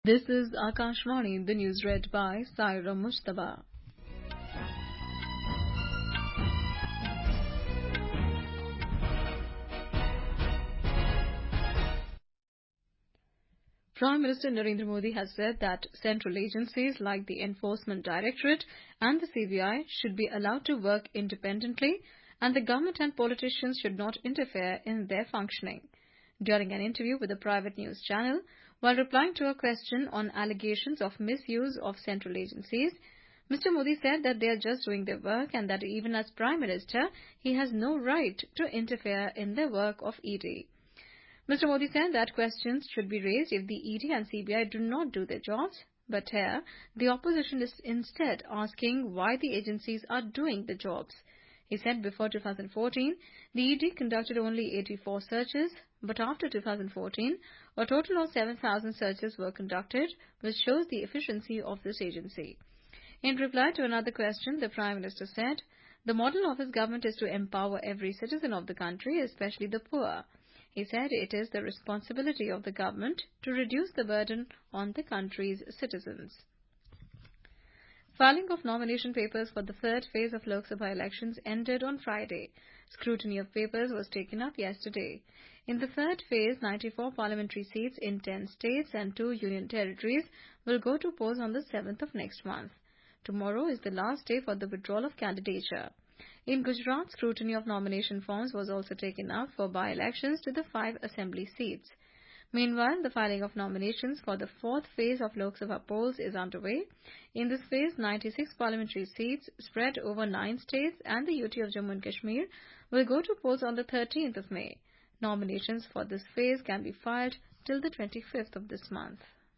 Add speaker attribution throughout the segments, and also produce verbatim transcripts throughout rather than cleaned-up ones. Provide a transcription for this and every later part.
Speaker 1: This is Akashvani, the news read by Saira Mujtaba. Prime Minister Narendra Modi has said that central agencies like the Enforcement Directorate and the C B I should be allowed to work independently, and the government and politicians should not interfere in their functioning. During an interview with a private news channel, while replying to a question on allegations of misuse of central agencies, Mister Modi said that they are just doing their work and that even as Prime Minister, he has no right to interfere in the work of E D. Mister Modi said that questions should be raised if the E D and C B I do not do their jobs, but here the opposition is instead asking why the agencies are doing the jobs. He said before two thousand fourteen, the E D conducted only eighty-four searches, but after two thousand fourteen, a total of seven thousand searches were conducted, which shows the efficiency of this agency. In reply to another question, the Prime Minister said, the model of his government is to empower every citizen of the country, especially the poor. He said it is the responsibility of the government to reduce the burden on the country's citizens. Filing of nomination papers for the third phase of Lok Sabha elections ended on Friday. Scrutiny of papers was taken up yesterday. In the third phase, ninety-four parliamentary seats in ten states and two union territories will go to polls on the seventh of next month. Tomorrow is the last day for the withdrawal of candidature. In Gujarat, scrutiny of nomination forms was also taken up for by-elections to the five assembly seats. Meanwhile, the filing of nominations for the fourth phase of Lok Sabha polls is underway. In this phase, ninety-six parliamentary seats spread over nine states and the U T of Jammu and Kashmir will go to polls on the thirteenth of May. Nominations for this phase can be filed till the twenty-fifth of this month.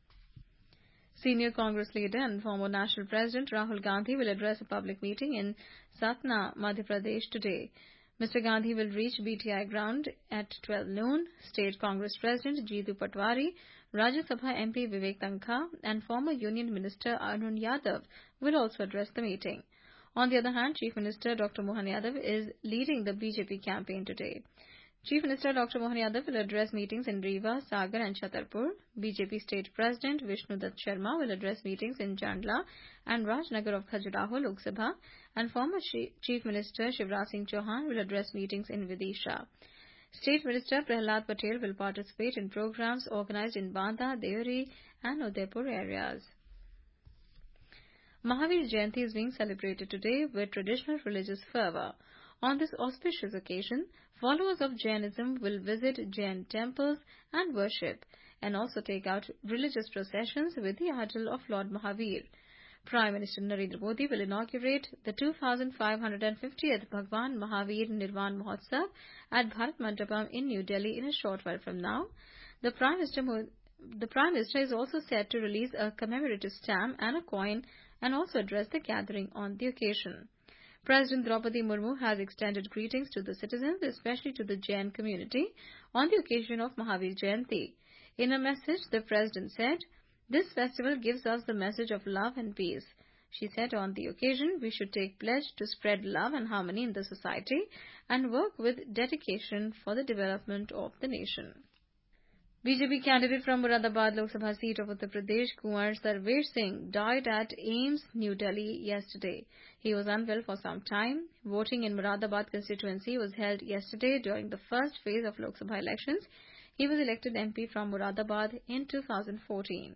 Speaker 1: Senior Congress leader and former National President Rahul Gandhi will address a public meeting in Satna, Madhya Pradesh today. Mister Gandhi will reach B T I ground at twelve noon. State Congress President Jeetu Patwari, Rajya Sabha M P Vivek Tankha and former Union Minister Arun Yadav will also address the meeting. On the other hand, Chief Minister Doctor Mohan Yadav is leading the B J P campaign today. Chief Minister Doctor Mohan Yadav will address meetings in Rewa, Sagar and Chhatarpur. B J P State President Vishnu Dutt Sharma will address meetings in Chandla and Rajnagar of Khajuraho, Lok Sabha, and former Chief Minister Shivraj Singh Chauhan will address meetings in Vidisha. State Minister Prahlad Patel will participate in programs organized in Banda, Deori and Udaipur areas. Mahavir Jayanti is being celebrated today with traditional religious fervour. On this auspicious occasion, followers of Jainism will visit Jain temples and worship, and also take out religious processions with the idol of Lord Mahavir. Prime Minister Narendra Modi will inaugurate the two thousand five hundred fiftieth Bhagwan Mahavir Nirvan Mahotsav at Bharat Mandapam in New Delhi in a short while from now. The Prime Minister, the Prime Minister is also set to release a commemorative stamp and a coin and also address the gathering on the occasion. President Draupadi Murmu has extended greetings to the citizens, especially to the Jain community, on the occasion of Mahavir Jayanti. In a message, the President said, "This festival gives us the message of love and peace." She said on the occasion, we should take pledge to spread love and harmony in the society and work with dedication for the development of the nation. B J P candidate from Moradabad Lok Sabha seat of Uttar Pradesh, Kunwar Sarvesh Singh, died at AIIMS, New Delhi yesterday. He was unwell for some time. Voting in Moradabad constituency was held yesterday during the first phase of Lok Sabha elections. He was elected M P from Moradabad in two thousand fourteen.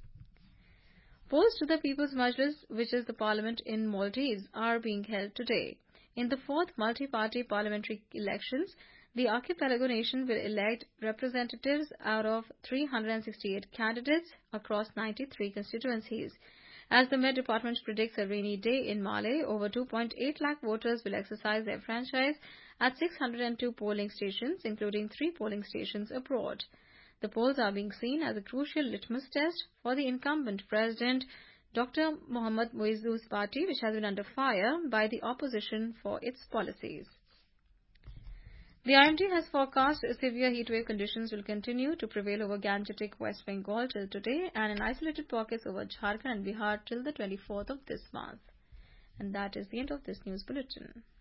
Speaker 1: Polls to the People's Majlis, which is the parliament in Maldives, are being held today. In the fourth multi-party parliamentary elections, the archipelago nation will elect representatives out of three hundred sixty-eight candidates across ninety-three constituencies. As the Met Department predicts a rainy day in Malé, over two point eight lakh voters will exercise their franchise at six hundred two polling stations, including three polling stations abroad. The polls are being seen as a crucial litmus test for the incumbent president, Doctor Mohammad Muizzu's party, which has been under fire by the opposition for its policies. The I M D has forecast severe heatwave conditions will continue to prevail over Gangetic West Bengal till today and in isolated pockets over Jharkhand and Bihar till the twenty-fourth of this month. And that is the end of this news bulletin.